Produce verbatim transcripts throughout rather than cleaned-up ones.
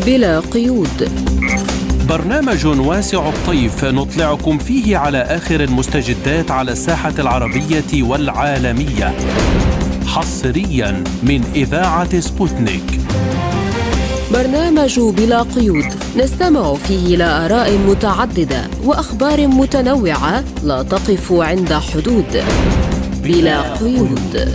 بلا قيود، برنامج واسع الطيف نطلعكم فيه على آخر المستجدات على الساحة العربية والعالمية، حصريا من إذاعة سبوتنيك. برنامج بلا قيود نستمع فيه إلى آراء متعددة وأخبار متنوعة لا تقف عند حدود. بلا قيود.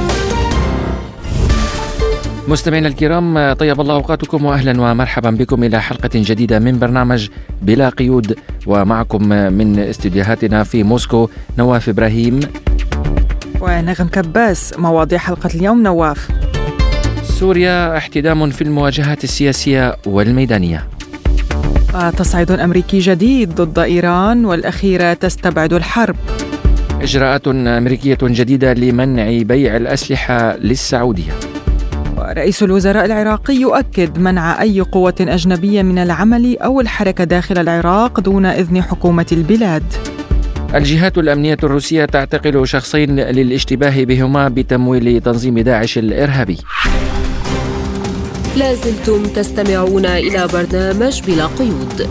مستمعينا الكرام، طيب الله أوقاتكم وأهلا ومرحبا بكم إلى حلقة جديدة من برنامج بلا قيود، ومعكم من استديوهاتنا في موسكو نواف إبراهيم ونغم كباس. مواضيع حلقة اليوم نواف: سوريا احتدام في المواجهات السياسية والميدانية، تصعيد أمريكي جديد ضد إيران والأخيرة تستبعد الحرب، إجراءات أمريكية جديدة لمنع بيع الأسلحة للسعودية، ورئيس الوزراء العراقي يؤكد منع أي قوة أجنبية من العمل أو الحركة داخل العراق دون إذن حكومة البلاد. الجهات الأمنية الروسية تعتقل شخصين للاشتباه بهما بتمويل تنظيم داعش الإرهابي. لازلتم تستمعون إلى برنامج بلا قيود.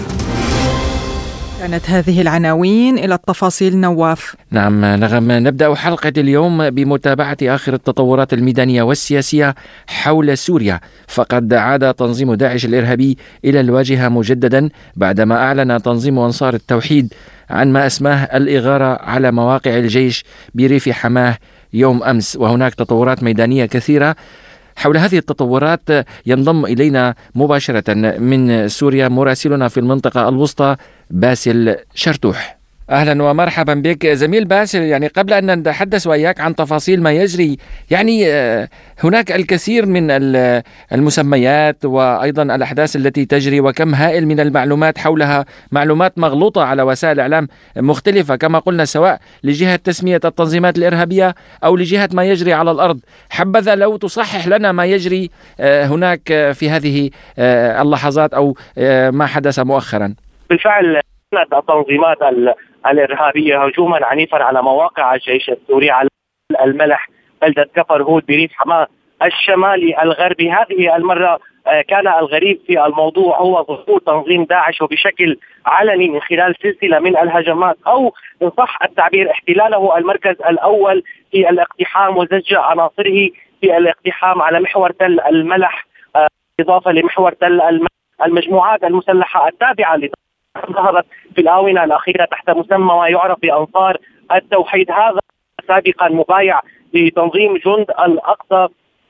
كانت هذه العناوين، إلى التفاصيل نواف. نعم نغم، نبدأ حلقة اليوم بمتابعة آخر التطورات الميدانية والسياسية حول سوريا، فقد عاد تنظيم داعش الإرهابي إلى الواجهة مجددا بعدما أعلن تنظيم أنصار التوحيد عن ما أسماه الإغارة على مواقع الجيش بريف حماه يوم أمس، وهناك تطورات ميدانية كثيرة. حول هذه التطورات ينضم إلينا مباشرة من سوريا مراسلنا في المنطقة الوسطى باسل شرتوح. أهلا ومرحبا بك زميل باسل. يعني قبل أن نتحدث وإياك عن تفاصيل ما يجري، يعني هناك الكثير من المسميات وأيضا الأحداث التي تجري وكم هائل من المعلومات حولها، معلومات مغلوطة على وسائل إعلام مختلفة كما قلنا، سواء لجهة تسمية التنظيمات الإرهابية أو لجهة ما يجري على الأرض. حبذا لو تصحح لنا ما يجري هناك في هذه اللحظات أو ما حدث مؤخرا. بالفعل التنظيمات الإرهابية هجوما عنيفا على مواقع الجيش السوري على الملح بلدة كفر هود بريف حماه الشمالي الغربي. هذه المرة كان الغريب في الموضوع هو ظهور تنظيم داعش وبشكل علني من خلال سلسلة من الهجمات، أو إن صح التعبير احتلاله المركز الأول في الاقتحام وزج عناصره في الاقتحام على محور تل الملح، إضافة لمحور تل الملح. المجموعات المسلحة التابعة ظهرت في الآونة الأخيرة تحت مسمى ما يعرف بأنصار التوحيد، هذا سابقا مبايع لتنظيم جند الأقصى.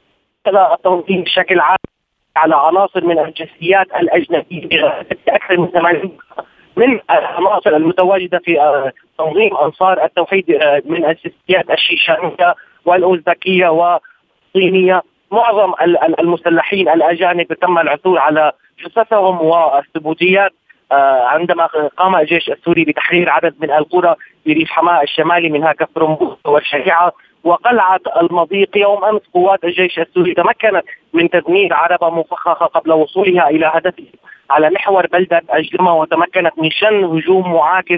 هذا التنظيم بشكل عام على عناصر من الجنسيات الأجنبية، أكثر من ثمانين من العناصر المتواجدة في تنظيم أنصار التوحيد من الجنسيات الشيشانية والأوزبكية والصينية. معظم المسلحين الأجانب تم العثور على جثثهم والثبوتيات عندما قام الجيش السوري بتحرير عدد من القرى في ريف حماه الشمالي منها كفر والشريعة وقلعة المضيق. يوم أمس قوات الجيش السوري تمكنت من تدمير عربة مفخخة قبل وصولها إلى هدفها على محور بلدة الجرمة، وتمكنت من شن هجوم معاكس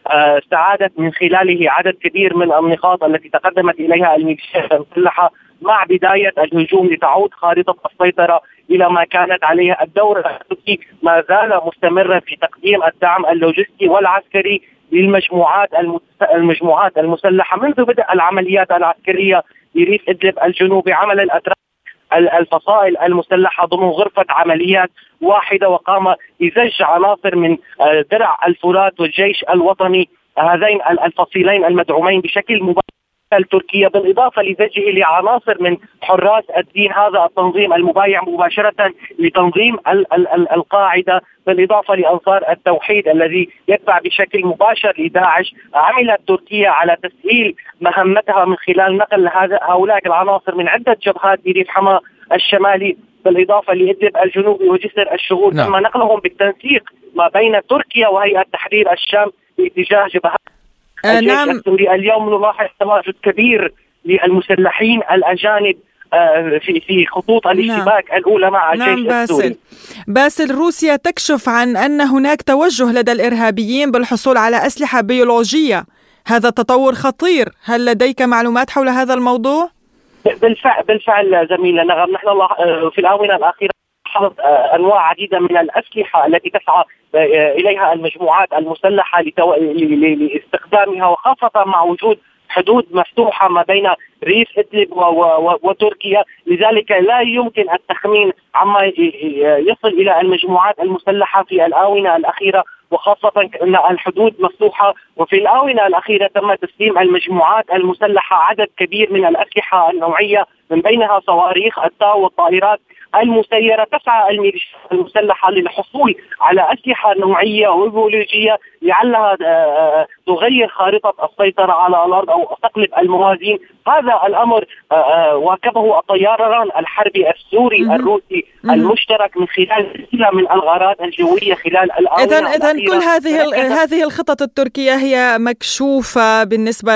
استعادت من خلاله عدد كبير من النقاط التي تقدمت إليها الميليشيات المسلحة مع بداية الهجوم لتعود خارطة السيطرة إلى ما كانت عليه. الدور التركي ما زال مستمرا في تقديم الدعم اللوجستي والعسكري للمجموعات المجموعات المسلحة منذ بدء العمليات العسكرية بريف إدلب الجنوبي. عمل الأتراك الفصائل المسلحة ضمن غرفة عمليات واحدة وقام بزج عناصر من درع الفرات والجيش الوطني، هذين الفصيلين المدعومين بشكل مباشر التركية، بالإضافة لزجه لعناصر من حراس الدين، هذا التنظيم المبايع مباشرة لتنظيم ال- ال- ال- القاعدة، بالإضافة لأنصار التوحيد الذي يتبع بشكل مباشر لداعش. عملت تركيا على تسهيل مهمتها من خلال نقل هؤلاء العناصر من عدة جبهات بريف حماه الشمالي بالإضافة لإدلب الجنوبي وجسر الشهود، ثم نقلهم بالتنسيق ما بين تركيا وهيئة تحرير الشام باتجاه جبهات الجيش نعم. السوري. اليوم نلاحظ تواجد كبير للمسلحين الأجانب في في خطوط الاشتباك نعم. الأولى مع الجيش نعم باسل. السوري. باسل، روسيا تكشف عن أن هناك توجه لدى الإرهابيين بالحصول على أسلحة بيولوجية، هذا تطور خطير، هل لديك معلومات حول هذا الموضوع؟ بالفعل بالفعل زميلنا نغم، نحن في الآونة الأخيرة فرض أنواع عديدة من الأسلحة التي تسعى إليها المجموعات المسلحة لاستخدامها، وخاصة مع وجود حدود مفتوحة ما بين ريف إدلب وتركيا. لذلك لا يمكن التخمين عما يصل إلى المجموعات المسلحة في الآونة الأخيرة، وخاصة أن الحدود مفتوحة. وفي الآونة الأخيرة تم تسليم المجموعات المسلحة عدد كبير من الأسلحة النوعية، من بينها صواريخ التاو والطائرات المسيرة. تسعى الميليشيات المسلحة للحصول على أسلحة نوعية وبيولوجية لعلها تغير خارطة السيطرة على الأرض أو تقلب الموازين. هذا الأمر واكبه الطيران الحربي السوري الروسي المشترك من خلال سلسلة من الغارات الجوية خلال الآونة إذن الأخيرة. إذن كل هذه هذه الخطط التركية هي مكشوفة بالنسبة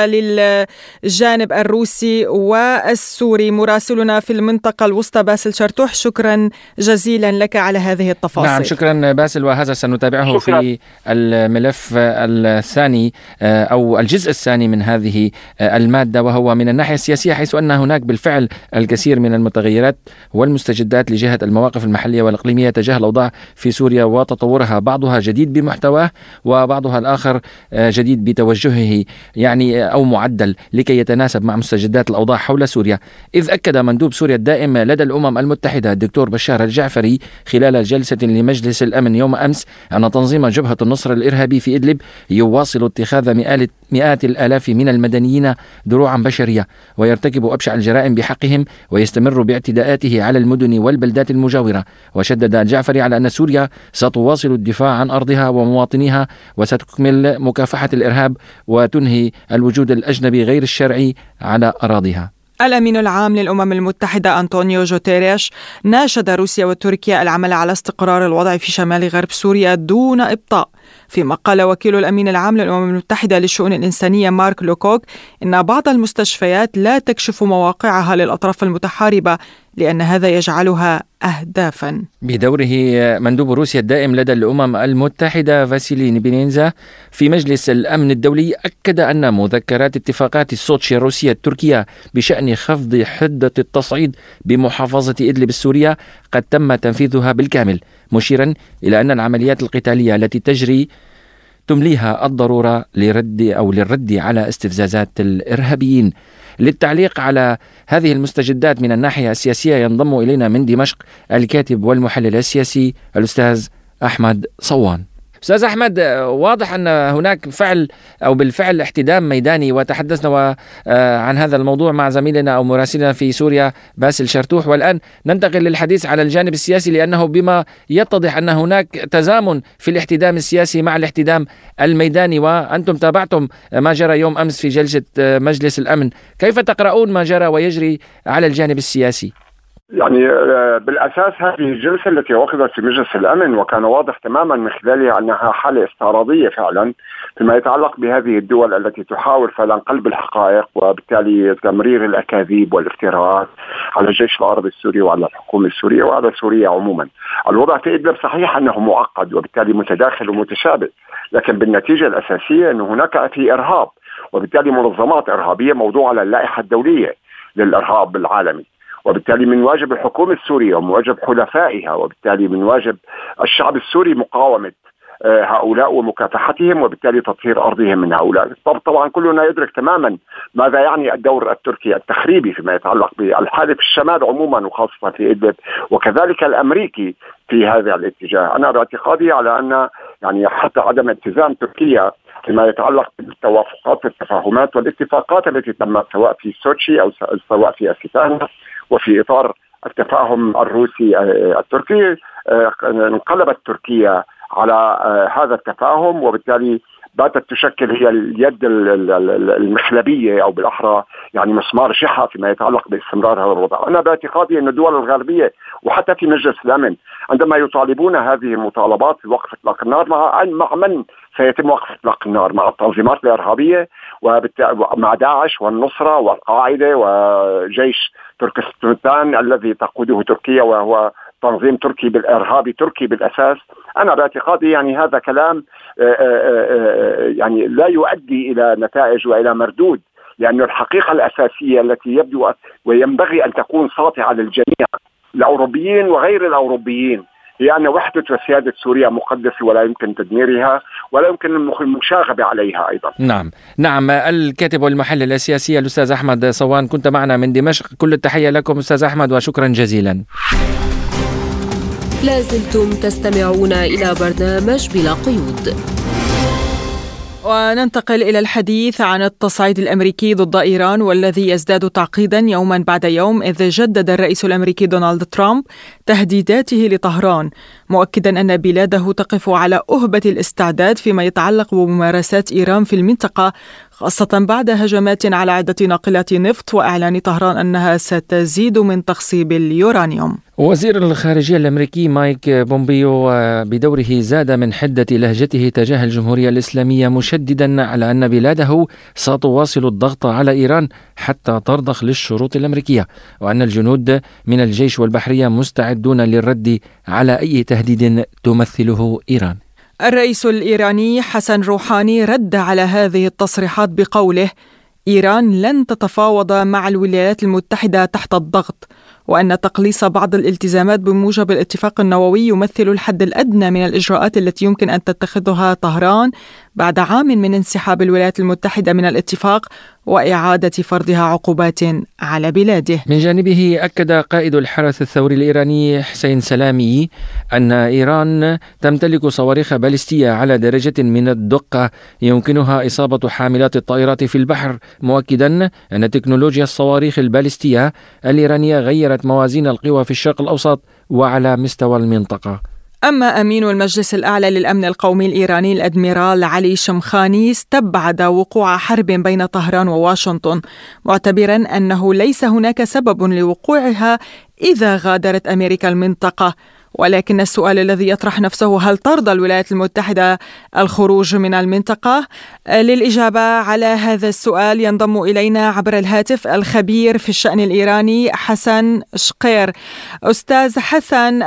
للجانب الروسي والسوري. مراسلنا في المنطقة الوسطى باسل شرتوح، شكرا جزيلا لك على هذه التفاصيل. نعم شكرا باسل، وهذا سنتابعه شكرا. في الملف الثاني أو الجزء الثاني من هذه المادة، وهو من الناحية السياسية، حيث أن هناك بالفعل الكثير من المتغيرات والمستجدات لجهة المواقف المحلية والإقليمية تجاه الأوضاع في سوريا وتطورها، بعضها جديد بمحتواه وبعضها الآخر جديد بتوجهه، يعني أو معدل لكي يتناسب مع مستجدات الأوضاع حول سوريا. إذ أكد مندوب سوريا الدائم لدى الأمم المتحدة الدكتور بشار الجعفري خلال جلسة لمجلس الأمن يوم أمس أن تنظيم جبهة النصر الإرهابي في إدلب يواصل اتخاذ مئات الآلاف من المدنيين دروعا بشرية، ويرتكب أبشع الجرائم بحقهم، ويستمر باعتداءاته على المدن والبلدات المجاورة. وشدد الجعفري على أن سوريا ستواصل الدفاع عن أرضها ومواطنيها، وستكمل مكافحة الإرهاب وتنهي الوجود الأجنبي غير الشرعي على أراضيها. الأمين العام للأمم المتحدة أنطونيو جوتيريش ناشد روسيا وتركيا العمل على استقرار الوضع في شمال غرب سوريا دون إبطاء، فيما قال وكيل الأمين العام للأمم المتحدة للشؤون الإنسانية مارك لوكوك إن بعض المستشفيات لا تكشف مواقعها للأطراف المتحاربة لأن هذا يجعلها أهدافا. بدوره مندوب روسيا الدائم لدى الأمم المتحدة فاسيلي نيبينينزا في مجلس الأمن الدولي أكد أن مذكرات اتفاقات سوتشي الروسية التركية بشأن خفض حدة التصعيد بمحافظة إدلب السورية قد تم تنفيذها بالكامل، مشيرا إلى أن العمليات القتالية التي تجري تمليها الضرورة لرد أو للرد على استفزازات الإرهابيين. للتعليق على هذه المستجدات من الناحية السياسية ينضم إلينا من دمشق الكاتب والمحلل السياسي الأستاذ أحمد صوان. أستاذ أحمد، واضح أن هناك فعل أو بالفعل احتدام ميداني، وتحدثنا عن هذا الموضوع مع زميلنا أو مراسلنا في سوريا باسل شرتوح، والآن ننتقل للحديث على الجانب السياسي، لأنه بما يتضح أن هناك تزامن في الاحتدام السياسي مع الاحتدام الميداني، وأنتم تابعتم ما جرى يوم أمس في جلسة مجلس الأمن. كيف تقرؤون ما جرى ويجري على الجانب السياسي؟ يعني بالأساس هذه الجلسة التي عقدت في مجلس الأمن وكان واضح تماما من خلالها أنها حالة استعراضية فعلا فيما يتعلق بهذه الدول التي تحاول فعلا قلب الحقائق وبالتالي تمرير الأكاذيب والافتراءات على الجيش العربي السوري وعلى الحكومة السورية وعلى سوريا عموما. الوضع في إدلب صحيح أنه معقد وبالتالي متداخل ومتشابك، لكن بالنتيجة الأساسية أن هناك في إرهاب، وبالتالي منظمات إرهابية موضوعة على اللائحة الدولية للإرهاب العالمي، وبالتالي من واجب الحكومة السورية ومن واجب حلفائها وبالتالي من واجب الشعب السوري مقاومة هؤلاء ومكافحتهم وبالتالي تطهير أرضهم من هؤلاء. طبعا كلنا يدرك تماما ماذا يعني الدور التركي التخريبي فيما يتعلق بالحالة في الشمال عموما وخاصة في إدلب، وكذلك الأمريكي في هذا الاتجاه. أنا باعتقادي على أن يعني حتى عدم التزام تركيا فيما يتعلق بالتوافقات والتفاهمات والاتفاقات التي تمت سواء في سوتشي أو سواء في أستانا وفي إطار التفاهم الروسي التركي، انقلبت تركيا على هذا التفاهم وبالتالي باتت تشكل هي اليد المخلبية أو بالأحرى يعني مسمار شحة فيما يتعلق باستمرار هذا الوضع. أنا باعتقادي أن الدول الغربية وحتى في مجلس الأمن عندما يطالبون هذه المطالبات بوقف إطلاق النار مع مع من سيتم وقف إطلاق النار؟ مع التنظيمات الإرهابية ومع داعش والنصرة والقاعدة وجيش تركستان الذي تقوده تركيا وهو تنظيم تركي بالإرهابي تركي بالأساس. أنا باعتقادي يعني هذا كلام يعني لا يؤدي إلى نتائج وإلى مردود، لأن الحقيقة الأساسية التي يبدو وينبغي أن تكون ساطعة للجميع الأوروبيين وغير الأوروبيين هي أن وحدة وسيادة سوريا مقدسة ولا يمكن تدميرها ولا يمكن المشاغبة عليها أيضا. نعم نعم الكاتب والمحلل السياسي الأستاذ أحمد صوان كنت معنا من دمشق. كل التحية لكم أستاذ أحمد وشكرا جزيلا. لازلتم تستمعون إلى برنامج بلا قيود. وننتقل إلى الحديث عن التصعيد الأمريكي ضد إيران والذي يزداد تعقيدا يوما بعد يوم، إذ جدد الرئيس الأمريكي دونالد ترامب تهديداته لطهران، مؤكدا أن بلاده تقف على أهبة الاستعداد فيما يتعلق بممارسات إيران في المنطقة، خاصة بعد هجمات على عدة ناقلات نفط وإعلان طهران أنها ستزيد من تخصيب اليورانيوم. وزير الخارجية الأمريكي مايك بومبيو بدوره زاد من حدة لهجته تجاه الجمهورية الإسلامية، مشددا على أن بلاده ستواصل الضغط على إيران حتى ترضخ للشروط الأمريكية، وأن الجنود من الجيش والبحرية مستعدون للرد على أي تهديد تمثله إيران. الرئيس الإيراني حسن روحاني رد على هذه التصريحات بقوله: إيران لن تتفاوض مع الولايات المتحدة تحت الضغط، وأن تقليص بعض الالتزامات بموجب الاتفاق النووي يمثل الحد الأدنى من الإجراءات التي يمكن أن تتخذها طهران بعد عام من انسحاب الولايات المتحدة من الاتفاق وإعادة فرضها عقوبات على بلاده. من جانبه أكد قائد الحرس الثوري الإيراني حسين سلامي أن إيران تمتلك صواريخ باليستية على درجة من الدقة يمكنها إصابة حاملات الطائرات في البحر، مؤكدا أن تكنولوجيا الصواريخ الباليستية الإيرانية غيرت موازين القوى في الشرق الأوسط وعلى مستوى المنطقة. أما أمين المجلس الأعلى للأمن القومي الإيراني الأدميرال علي شمخاني استبعد وقوع حرب بين طهران وواشنطن، معتبرا أنه ليس هناك سبب لوقوعها إذا غادرت أمريكا المنطقة، ولكن السؤال الذي يطرح نفسه: هل ترضى الولايات المتحدة الخروج من المنطقة؟ للإجابة على هذا السؤال ينضم إلينا عبر الهاتف الخبير في الشأن الإيراني حسن شقير. أستاذ حسن،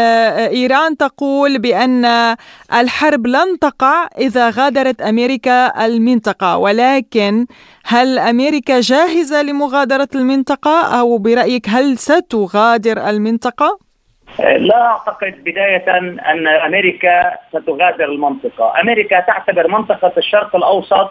إيران تقول بأن الحرب لن تقع إذا غادرت أمريكا المنطقة، ولكن هل أمريكا جاهزة لمغادرة المنطقة، أو برأيك هل ستغادر المنطقة؟ لا أعتقد بداية أن أمريكا ستغادر المنطقة. أمريكا تعتبر منطقة الشرق الأوسط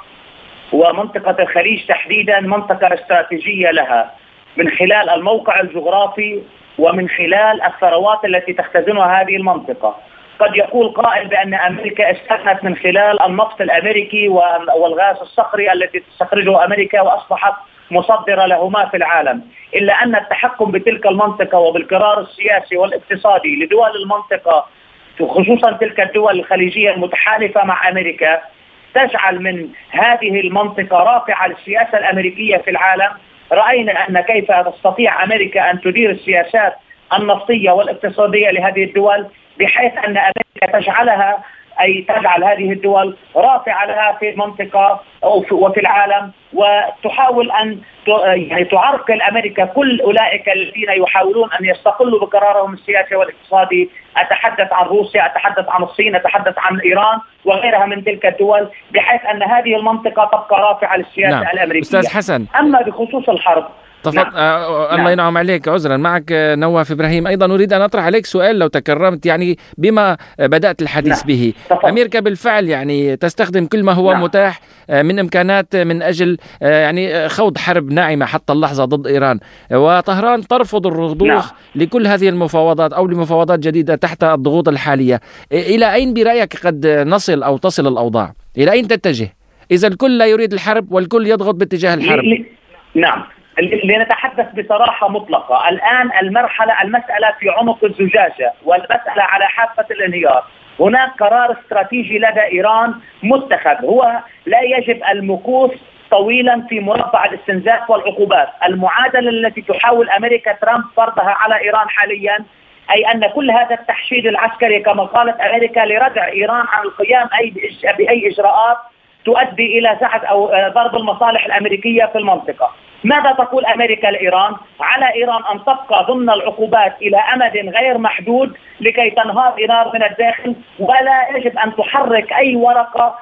ومنطقة الخليج تحديدا منطقة استراتيجية لها، من خلال الموقع الجغرافي ومن خلال الثروات التي تختزنها هذه المنطقة. قد يقول قائل بأن أمريكا استغنت من خلال النفط الأمريكي والغاز الصخري التي تستخرجه أمريكا وأصبحت مصدرة لهما في العالم، إلا أن التحكم بتلك المنطقة وبالقرار السياسي والاقتصادي لدول المنطقة، خصوصا تلك الدول الخليجية المتحالفة مع أمريكا، تجعل من هذه المنطقة رافعة للسياسة الأمريكية في العالم. رأينا أن كيف تستطيع أمريكا أن تدير السياسات النفطية والاقتصادية لهذه الدول، بحيث أن أمريكا تجعلها أي تجعل هذه الدول رافعة لها في المنطقة وفي العالم، وتحاول أن يعني تعرقل أمريكا كل أولئك الذين يحاولون أن يستقلوا بقرارهم السياسي والاقتصادي. أتحدث عن روسيا، أتحدث عن الصين، أتحدث عن إيران وغيرها من تلك الدول، بحيث أن هذه المنطقة تبقى رافعة للسياسة نعم. الأمريكية. أستاذ حسن، أما بخصوص الحرب تفضل. نعم. آه الله ينعم عليك، عذرا معك نواف إبراهيم. أيضا أريد أن أطرح عليك سؤال لو تكرمت، يعني بما بدأت الحديث نعم. به تفضل. أمريكا بالفعل يعني تستخدم كل ما هو نعم. متاح من إمكانات من أجل يعني خوض حرب ناعمة حتى اللحظة ضد إيران، وطهران ترفض الرضوخ نعم. لكل هذه المفاوضات أو لمفاوضات جديدة تحت الضغوط الحالية. إلى أين برأيك قد نصل أو تصل الأوضاع؟ إلى أين تتجه إذا الكل لا يريد الحرب والكل يضغط باتجاه الحرب؟ نعم، لنتحدث بصراحة مطلقة. الآن المرحلة المسألة في عنق الزجاجة والمسألة على حافة الانهيار. هناك قرار استراتيجي لدى إيران متخذ، هو لا يجب المكوث طويلا في مربع الاستنزاف والعقوبات. المعادلة التي تحاول أمريكا ترامب فرضها على إيران حاليا أي أن كل هذا التحشيد العسكري كما قالت أمريكا لردع إيران عن القيام أي بأي إجراءات تؤدي إلى زعزعة أو ضرب المصالح الأمريكية في المنطقة. ماذا تقول أمريكا لإيران؟ على إيران أن تبقى ضمن العقوبات إلى أمد غير محدود لكي تنهار إيران من الداخل، ولا يجب أن تحرك أي ورقة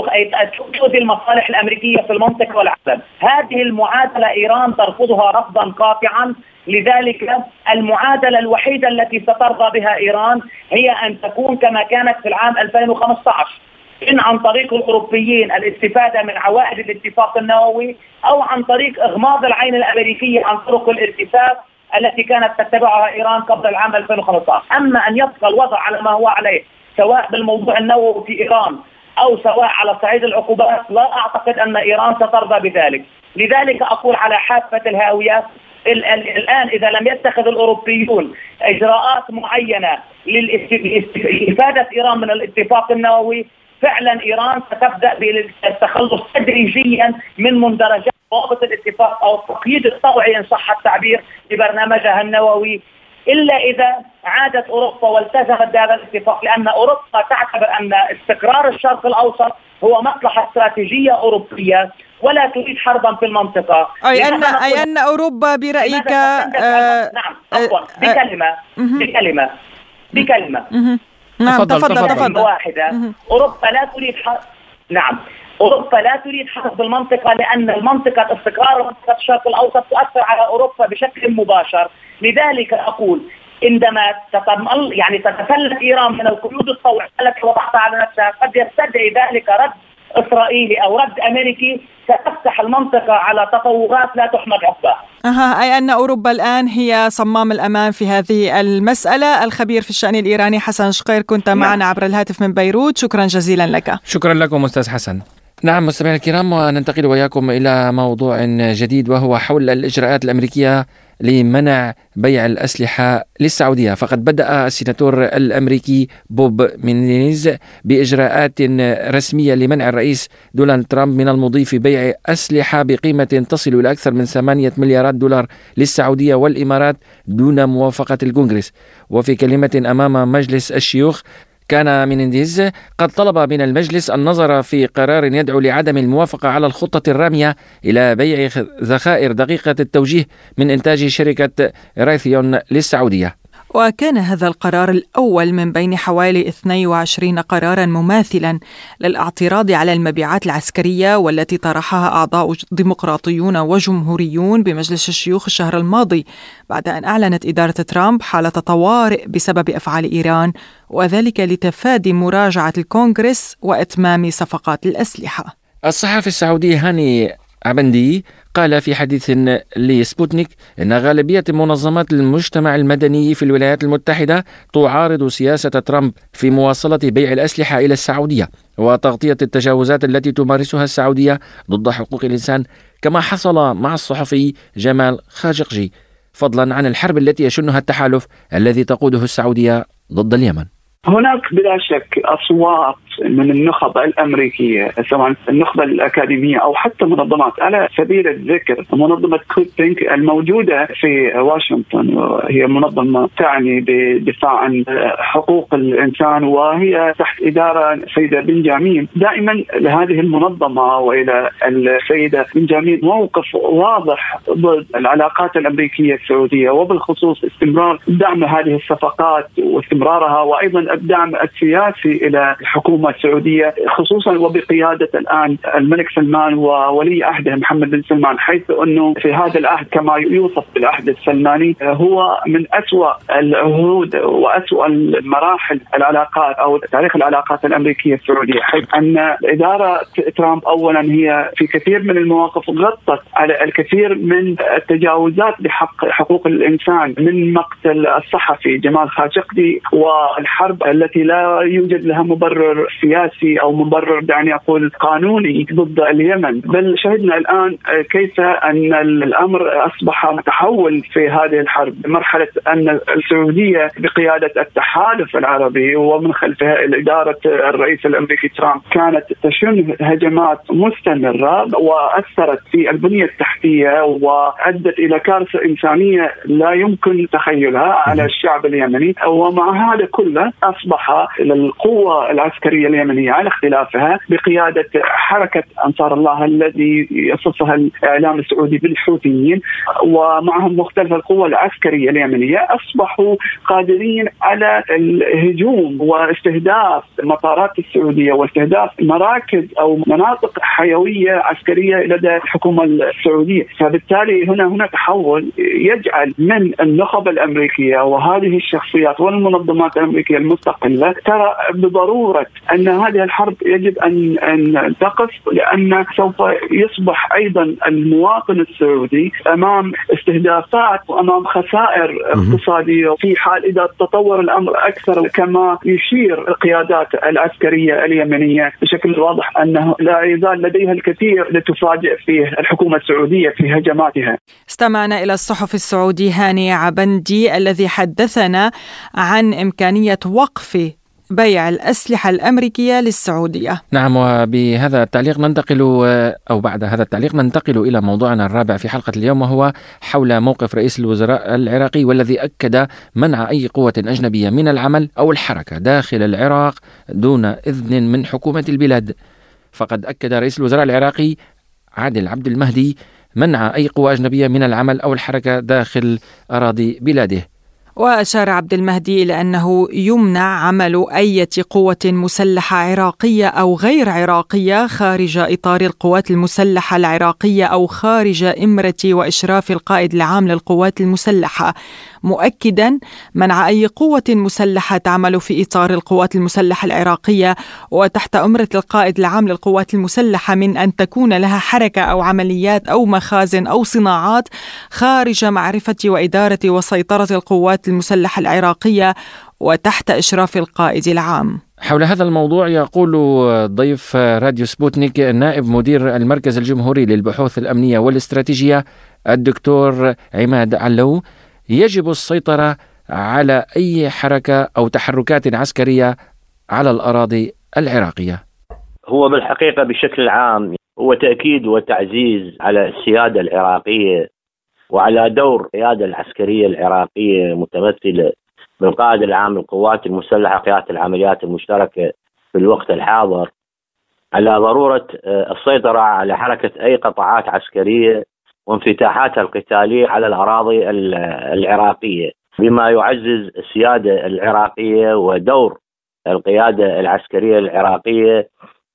تؤذي المصالح الأمريكية في المنطقة والعالم. هذه المعادلة إيران ترفضها رفضا قاطعا، لذلك المعادلة الوحيدة التي سترضى بها إيران هي أن تكون كما كانت في العام ألفين وخمسة عشر، إن عن طريق الأوروبيين الاستفادة من عوائد الاتفاق النووي، أو عن طريق إغماض العين الأمريكية عن طرق الارتفاع التي كانت تتبعها إيران قبل العام ألفين وخمسة عشر. أما أن يبقى الوضع على ما هو عليه سواء بالموضوع النووي في إيران أو سواء على صعيد العقوبات، لا أعتقد أن إيران سترضى بذلك. لذلك أقول على حافة الهاوية الآن إذا لم يتخذ الأوروبيون إجراءات معينة لإفادة إيران من الاتفاق النووي، فعلا إيران ستبدأ بالتخلص تدريجيا من مندرجات ضوابط الاتفاق أو التقييد الطوعي إن صح التعبير لبرنامجها النووي، إلا إذا عادت أوروبا والتزمت بهذا الاتفاق، لأن أوروبا تعتبر أن استقرار الشرق الأوسط هو مصلحة استراتيجية أوروبية ولا تريد حربا في المنطقة. أي أن أي أن أوروبا برأيك آه نعم عفوا آه بكلمة بكلمة بكلمة نعم تفضل تفضل, تفضل. واحدة أوروبا لا تريد حرب. نعم أوروبا لا تريد حرب بالمنطقة، لأن المنطقة استقرار منطقة الشرق الأوسط تؤثر على أوروبا بشكل مباشر. لذلك أقول عندما تتمل يعني تتفلت إيران من القيود الطوعية التي وضعتها على نفسها، قد يستدعي ذلك رد إسرائيلي أو رد أمريكي ستفتح المنطقة على تطورات لا تحمد عقباها. أها أي أن أوروبا الآن هي صمام الأمان في هذه المسألة. الخبير في الشأن الإيراني حسن شقير كنت معنا عبر الهاتف من بيروت، شكرا جزيلا لك. شكرا لكم أستاذ حسن. نعم مستمعينا الكرام، وننتقل وياكم إلى موضوع جديد وهو حول الإجراءات الأمريكية لمنع بيع الأسلحة للسعودية. فقد بدأ السيناتور الأمريكي بوب مينيز بإجراءات رسمية لمنع الرئيس دونالد ترامب من المضي في بيع أسلحة بقيمة تصل إلى أكثر من ثمانية مليارات دولار للسعودية والإمارات دون موافقة الكونغرس. وفي كلمة أمام مجلس الشيوخ كان مينينديز قد طلب من المجلس النظر في قرار يدعو لعدم الموافقة على الخطة الرامية إلى بيع ذخائر دقيقة التوجيه من إنتاج شركة رايثيون للسعودية. وكان هذا القرار الأول من بين حوالي اثنين وعشرين قراراً مماثلاً للاعتراض على المبيعات العسكرية والتي طرحها أعضاء ديمقراطيون وجمهوريون بمجلس الشيوخ الشهر الماضي، بعد أن أعلنت إدارة ترامب حالة طوارئ بسبب أفعال إيران، وذلك لتفادي مراجعة الكونغرس وإتمام صفقات الأسلحة. الصحفي السعودي هاني عبندي قال في حديث لسبوتنيك إن غالبية منظمات المجتمع المدني في الولايات المتحدة تعارض سياسة ترامب في مواصلة بيع الأسلحة إلى السعودية وتغطية التجاوزات التي تمارسها السعودية ضد حقوق الإنسان، كما حصل مع الصحفي جمال خاشقجي، فضلا عن الحرب التي يشنها التحالف الذي تقوده السعودية ضد اليمن. هناك بلا شك أصوات من النخب الأمريكية سواء النخبة الأكاديمية أو حتى منظمات، على سبيل الذكر منظمة كود ثينك الموجودة في واشنطن، هي منظمة تعني بدفاع عن حقوق الإنسان وهي تحت إدارة السيدة بنجامين. دائما لهذه المنظمة وإلى السيدة بنجامين موقف واضح ضد العلاقات الأمريكية السعودية، وبالخصوص استمرار دعم هذه الصفقات واستمرارها، وأيضا الدعم السياسي إلى الحكومة السعودية خصوصا وبقيادة الآن الملك سلمان وولي عهده محمد بن سلمان، حيث أنه في هذا العهد كما يوصف بالعهد السلماني هو من أسوأ العهود وأسوأ المراحل العلاقات أو تاريخ العلاقات الأمريكية السعودية، حيث أن إدارة ترامب أولا هي في كثير من المواقف غطت على الكثير من التجاوزات بحق حقوق الإنسان، من مقتل الصحفي جمال خاشقجي والحرب التي لا يوجد لها مبرر سياسي أو مبرر دعني أقول قانوني ضد اليمن. بل شهدنا الآن كيف أن الأمر أصبح متحول في هذه الحرب، مرحلة أن السعودية بقيادة التحالف العربي ومن خلفها إدارة الرئيس الأمريكي ترامب كانت تشن هجمات مستمرة وأثرت في البنية التحتية وأدت إلى كارثة إنسانية لا يمكن تخيلها على الشعب اليمني. ومع هذا كله أصبح القوة العسكرية السعودية اليمنية على اختلافها بقيادة حركة أنصار الله الذي يصفها الإعلام السعودي بالحوثيين، ومعهم مختلف القوى العسكرية اليمنية، أصبحوا قادرين على الهجوم واستهداف مطارات السعودية واستهداف مراكز أو مناطق حيوية عسكرية لدى الحكومة السعودية. فبالتالي هنا هنا تحول يجعل من النخب الأمريكية وهذه الشخصيات والمنظمات الأمريكية المستقلة ترى بضرورة أن هذه الحرب يجب أن أن تقف، لأن سوف يصبح أيضا المواطن السعودي أمام استهدافات وأمام خسائر اقتصادية في حال إذا تطور الأمر أكثر، كما يشير القيادات العسكرية اليمنية بشكل واضح أنه لا يزال لديها الكثير لتفاجئ فيه الحكومة السعودية في هجماتها. استمعنا إلى الصحفي السعودي هاني عبندي الذي حدثنا عن إمكانية وقف بيع الأسلحة الأمريكية للسعودية. نعم، وبهذا التعليق ننتقل أو بعد هذا التعليق ننتقل إلى موضوعنا الرابع في حلقة اليوم، وهو حول موقف رئيس الوزراء العراقي والذي أكد منع أي قوة أجنبية من العمل أو الحركة داخل العراق دون إذن من حكومة البلاد. فقد أكد رئيس الوزراء العراقي عادل عبد المهدي منع أي قوة أجنبية من العمل أو الحركة داخل أراضي بلاده. وأشار عبد المهدي إلى أنه يمنع عمل أي قوة مسلحة عراقية أو غير عراقية خارج إطار القوات المسلحة العراقية أو خارج إمرة وإشراف القائد العام للقوات المسلحة، مؤكدا منع أي قوة مسلحة تعمل في إطار القوات المسلحة العراقية وتحت أمرة القائد العام للقوات المسلحة من أن تكون لها حركة أو عمليات أو مخازن أو صناعات خارج معرفة وإدارة وسيطرة القوات المسلحة العراقية وتحت إشراف القائد العام. حول هذا الموضوع يقول ضيف راديو سبوتنيك نائب مدير المركز الجمهوري للبحوث الأمنية والاستراتيجية الدكتور عماد علو: يجب السيطرة على أي حركة أو تحركات عسكرية على الأراضي العراقية. هو بالحقيقة بشكل عام هو تأكيد وتعزيز على السيادة العراقية وعلى دور القيادة العسكرية العراقية متمثلة بالقائد العام للقوات المسلحة قيادة العمليات المشتركة في الوقت الحاضر على ضرورة السيطرة على حركة أي قطاعات عسكرية وانفتاحاتها القتالية على الأراضي العراقية، بما يعزز السيادة العراقية ودور القيادة العسكرية العراقية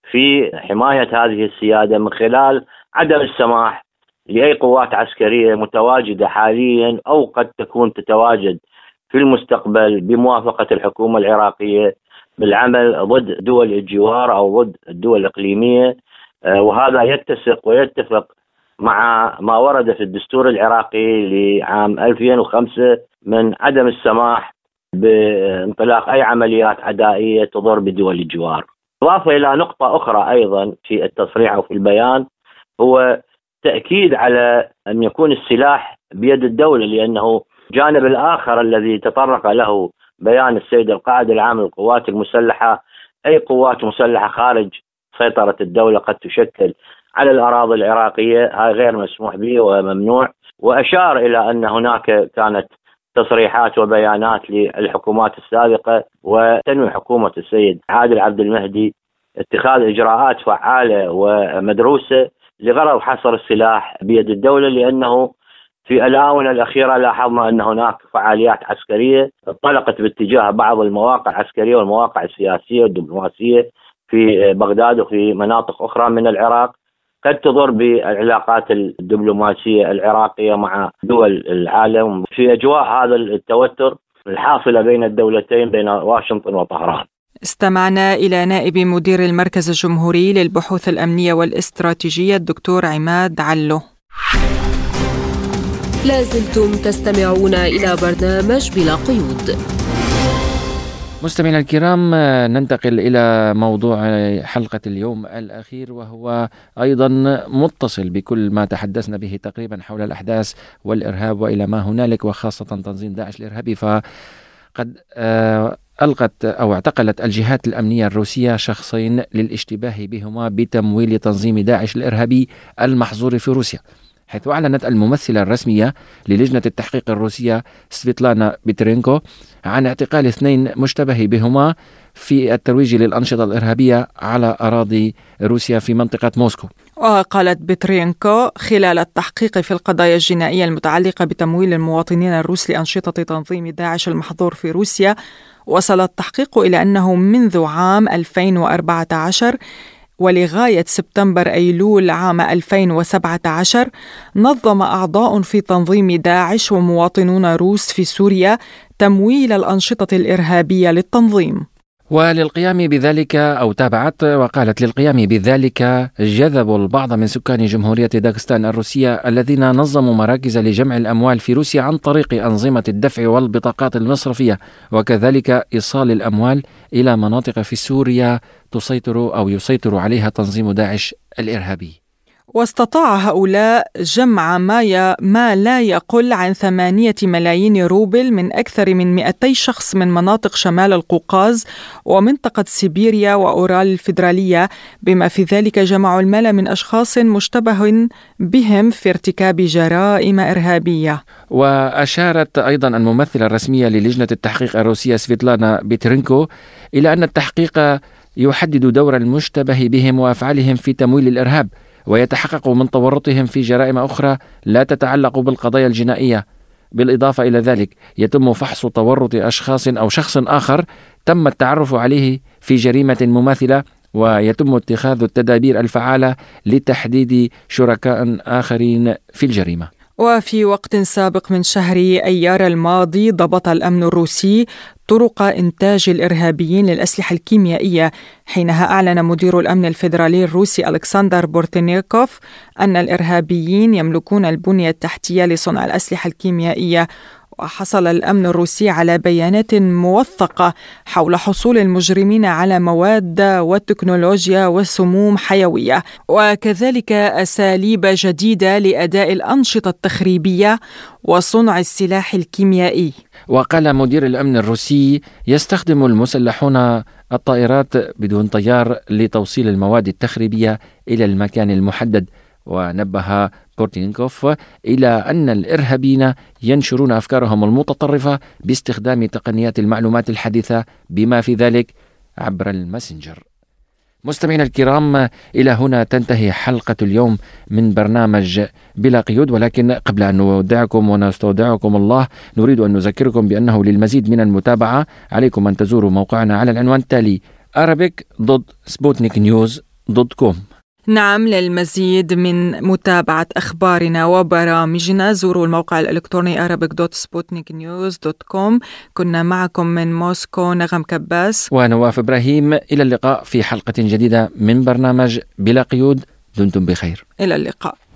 في حماية هذه السيادة من خلال عدم السماح لأي قوات عسكرية متواجدة حاليا أو قد تكون تتواجد في المستقبل بموافقة الحكومة العراقية بالعمل ضد دول الجوار أو ضد الدول الإقليمية، وهذا يتسق ويتفق مع ما ورد في الدستور العراقي لعام ألفين وخمسة من عدم السماح بانطلاق أي عمليات عدائية تضر بدول الجوار. إضافة إلى نقطة أخرى أيضا في التصريح أو في البيان، هو تأكيد على أن يكون السلاح بيد الدولة، لأنه الجانب الآخر الذي تطرق له بيان السيد القائد العام للقوات المسلحة، أي قوات مسلحة خارج سيطرة الدولة قد تشكل على الأراضي العراقية، هذا غير مسموح به وممنوع. وأشار إلى أن هناك كانت تصريحات وبيانات للحكومات السابقة وتنوي حكومة السيد عادل عبد المهدي اتخاذ إجراءات فعالة ومدروسة لغرض حصر السلاح بيد الدولة، لأنه في الآونة الأخيرة لاحظنا أن هناك فعاليات عسكرية انطلقت باتجاه بعض المواقع العسكرية والمواقع السياسية والدبلوماسية في بغداد وفي مناطق أخرى من العراق قد تضر بالعلاقات الدبلوماسية العراقية مع دول العالم في أجواء هذا التوتر الحاصلة بين الدولتين بين واشنطن وطهران. استمعنا إلى نائب مدير المركز الجمهوري للبحوث الأمنية والاستراتيجية الدكتور عماد علو. لازلتم تستمعون إلى برنامج بلا قيود. مستمعينا الكرام، ننتقل إلى موضوع حلقة اليوم الأخير، وهو أيضا متصل بكل ما تحدثنا به تقريبا حول الأحداث والإرهاب وإلى ما هنالك، وخاصة تنظيم داعش الإرهابي. فقد ألقت أو اعتقلت الجهات الأمنية الروسية شخصين للاشتباه بهما بتمويل تنظيم داعش الإرهابي المحظور في روسيا. حيث أعلنت الممثلة الرسمية للجنة التحقيق الروسية سفيتلانا بيترينكو عن اعتقال اثنين مشتبه بهما في الترويج للأنشطة الإرهابية على أراضي روسيا في منطقة موسكو. وقالت بيترينكو خلال التحقيق في القضايا الجنائية المتعلقة بتمويل المواطنين الروس لأنشطة تنظيم داعش المحظور في روسيا، وصل التحقيق إلى أنه منذ عام ألفين وأربعة عشر ولغاية سبتمبر أيلول عام ألفين وسبعة عشر نظم أعضاء في تنظيم داعش ومواطنون روس في سوريا تمويل الأنشطة الإرهابية للتنظيم. وللقيام بذلك أو تابعت وقالت للقيام بذلك جذبوا البعض من سكان جمهورية داغستان الروسية الذين نظموا مراكز لجمع الأموال في روسيا عن طريق أنظمة الدفع والبطاقات المصرفية، وكذلك إيصال الأموال إلى مناطق في سوريا تسيطر أو يسيطر عليها تنظيم داعش الإرهابي. واستطاع هؤلاء جمع ما, ما لا يقل عن ثمانية ملايين روبل من أكثر من مئتي شخص من مناطق شمال القوقاز ومنطقة سيبيريا وأورال الفيدرالية، بما في ذلك جمعوا المال من أشخاص مشتبه بهم في ارتكاب جرائم إرهابية. وأشارت أيضا الممثلة الرسمية للجنة التحقيق الروسية سفيتلانا بيترينكو إلى أن التحقيق يحدد دور المشتبه بهم وأفعالهم في تمويل الإرهاب، ويتحقق من تورطهم في جرائم أخرى لا تتعلق بالقضايا الجنائية. بالإضافة إلى ذلك يتم فحص تورط أشخاص أو شخص آخر تم التعرف عليه في جريمة مماثلة، ويتم اتخاذ التدابير الفعالة لتحديد شركاء آخرين في الجريمة. وفي وقت سابق من شهر أيار الماضي ضبط الأمن الروسي طرق إنتاج الإرهابيين للأسلحة الكيميائية، حينها أعلن مدير الأمن الفيدرالي الروسي ألكسندر بورتنيكوف أن الإرهابيين يملكون البنية التحتية لصنع الأسلحة الكيميائية. وحصل الأمن الروسي على بيانات موثقة حول حصول المجرمين على مواد وتكنولوجيا وسموم حيوية، وكذلك أساليب جديدة لأداء الأنشطة التخريبية وصنع السلاح الكيميائي. وقال مدير الأمن الروسي يستخدم المسلحون الطائرات بدون طيار لتوصيل المواد التخريبية إلى المكان المحدد. ونبه بورتينكوف إلى أن الإرهابيين ينشرون أفكارهم المتطرفة باستخدام تقنيات المعلومات الحديثة بما في ذلك عبر الماسنجر. مستمعينا الكرام، إلى هنا تنتهي حلقة اليوم من برنامج بلا قيود، ولكن قبل أن نودعكم ونستودعكم الله نريد أن نذكركم بأنه للمزيد من المتابعة عليكم أن تزوروا موقعنا على العنوان التالي arabic dot sputnik news dot com. نعم، للمزيد من متابعة أخبارنا وبرامجنا زوروا الموقع الإلكتروني arabic dot sputnik news dot com. كنا معكم من موسكو نغم كباس ونواف إبراهيم. إلى اللقاء في حلقة جديدة من برنامج بلا قيود. دمتم بخير. إلى اللقاء.